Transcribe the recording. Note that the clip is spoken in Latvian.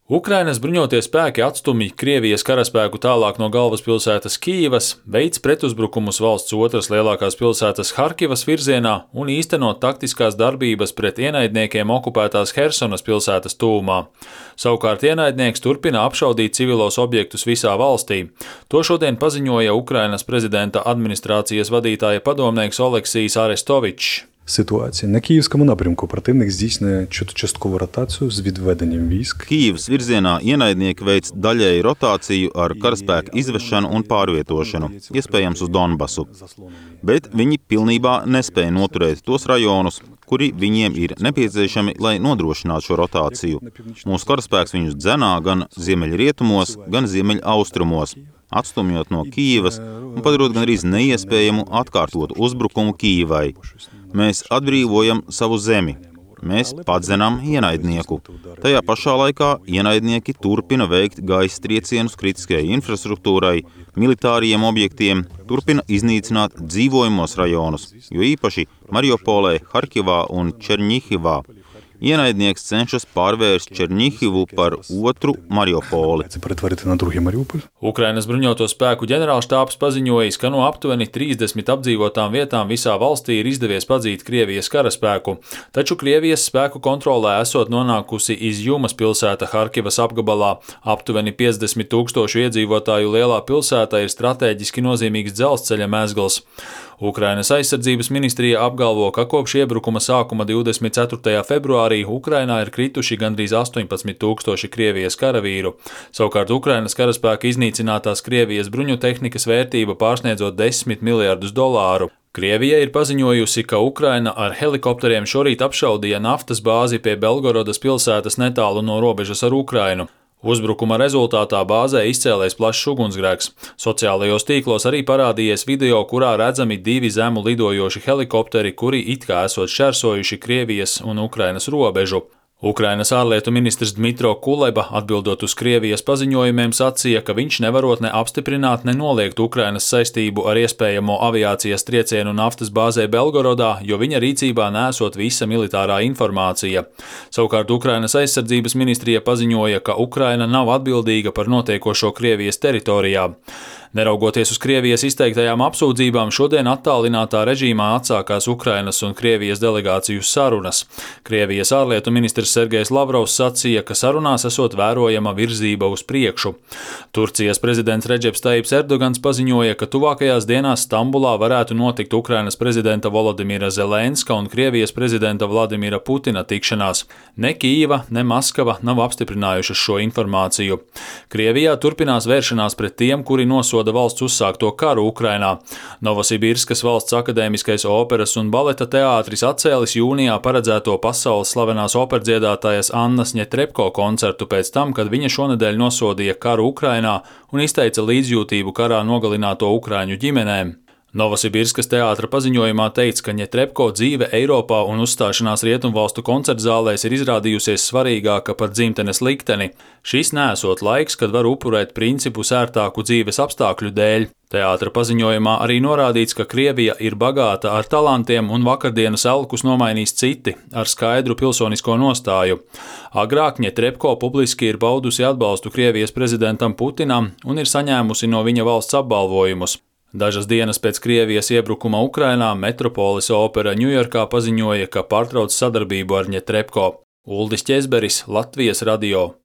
Ukrainas bruņotie spēki atstumj Krievijas karaspēku tālāk no galvaspilsētas Kijivas, veic pretuzbrukumus valsts otras lielākās pilsētas Harkivas virzienā un īsteno taktiskās darbības pret ienaidniekiem okupētās Hersonas pilsētas tuvumā. Savukārt ienaidnieks turpina apšaudīt civilos objektus visā valstī. To šodien paziņoja Ukrainas prezidenta administrācijas vadītāja padomnieks Oleksijs Arestovičs. Ситуація. На Київському напрямку противник здійснює часткову ротацію з відведенням військ. Kijivas virzienā ienaidnieki veic daļēju rotāciju ar karaspēku izvešanu un pārvietošanu, iespējams uz Donbasu. Bet viņi pilnībā nespēja noturēt tos rajonus, kuri viņiem ir nepieciešami, lai nodrošinātu šo rotāciju. Mūsu karaspēks viņus dzenā gan ziemeļrietumos, gan ziemeļaustrumos, atstumjot no Kijivas un padarot gandrīz neiespējamu atkārtot uzbrukumu Kijivai. Mēs atbrīvojam savu zemi. Mēs padzenam ienaidnieku. Tajā pašā laikā ienaidnieki turpina veikt gaisa triecienus kritiskajai infrastruktūrai, militāriem objektiem, turpina iznīcināt dzīvojamos rajonus, jo īpaši Mariupolē, Harkivā un Černihivā. Ienaidnieks cenšas pārvērst Černihivu par otru Mariupoli. Ukrainas bruņoto spēku ģenerālštābs paziņojis, ka no aptuveni 30 apdzīvotām vietām visā valstī ir izdevies padzīt Krievijas karaspēku, taču Krievijas spēku kontrolē esot nonākusi Izjumas pilsēta Harkivas apgabalā. Aptuveni 50 000 iedzīvotāju lielā pilsēta ir stratēģiski nozīmīgs dzelzceļa mezgls. Ukrainas aizsardzības ministrija apgalvo, ka kopš iebrukuma sākuma 24. februārī Ukrainā ir krituši gandrīz 18 000 Krievijas karavīru. Savukārt Ukrainas karaspēka iznīcinātās Krievijas bruņu tehnikas vērtība pārsniedzot $10 miljardus. Krievija ir paziņojusi, ka Ukraina ar helikopteriem šorīt apšaudīja naftas bāzi pie Belgorodas pilsētas netālu no robežas ar Ukrainu. Uzbrukuma rezultātā bāzē izcēlējis plašs ugunsgrēks. Sociālajos tīklos arī parādījies video, kurā redzami 2 zemu lidojoši helikopteri, kuri it kā esot šķērsojuši Krievijas un Ukrainas robežu. Ukrainas ārlietu ministrs Dmitro Kuleba, atbildot uz Krievijas paziņojumiem, sacīja, ka viņš nevarot ne apstiprināt, ne noliegt Ukrainas saistību ar iespējamo aviācijas triecienu naftas bāzē Belgorodā, jo viņa rīcībā nesot visa militārā informācija. Savukārt Ukrainas aizsardzības ministrija paziņoja, ka Ukraina nav atbildīga par notiekošo Krievijas teritorijā. Neraugoties uz Krievijas izteiktajām apsūdzībām, šodien attālinātā režīmā atsākās Ukrainas un Krievijas delegāciju sarunas. Krievijas ārlietu ministrs Sergejs Lavrovs sacīja, ka sarunās esot vērojama virzība uz priekšu. Turcijas prezidents Redžeps Tajibs Erdogans paziņoja, ka tuvākajās dienās Stambulā varētu notikt Ukrainas prezidenta Volodimira Zelenska un Krievijas prezidenta Vladimira Putina tikšanās. Ne Kijeva, ne Maskava nav apstiprinājušas šo informāciju. Krievijā turpinās vēršanās pret tiem, kuri nosoda valsts uzsākto karu Ukrainā. Novosibirskas valsts akadēmiskais operas un baleta teātris atcēlis jūnijā paredzēto pasaules slavenās operdziedātājas Annas Ņetrepko koncertu pēc tam, kad viņa šonedēļ nosodīja karu Ukrainā un izteica līdzjūtību karā nogalināto ukraiņu ģimenēm. Novosibirskas teātra paziņojumā teikts, ka Ņetrepko dzīve Eiropā un uzstāšanās rietumvalstu koncertzālēs ir izrādījusies svarīgāka par dzimtenes likteni. Šis nesot laiks, kad var upurēt principu ērtāku dzīves apstākļu dēļ. Teātra paziņojumā arī norādīts, ka Krievija ir bagāta ar talantiem un vakardienas elkus nomainīs citi ar skaidru pilsonisko nostāju. Agrāk Ņetrepko publiski ir paudusi atbalstu Krievijas prezidentam Putinam un ir saņēmusi no viņa valsts apbalvojumus. Dažas dienas pēc Krievijas iebrukuma Ukrainā Metropolis opera Ņujorkā paziņoja, ka pārtrauc sadarbību ar Ņetrepko. Uldis Ķezberis, Latvijas radio.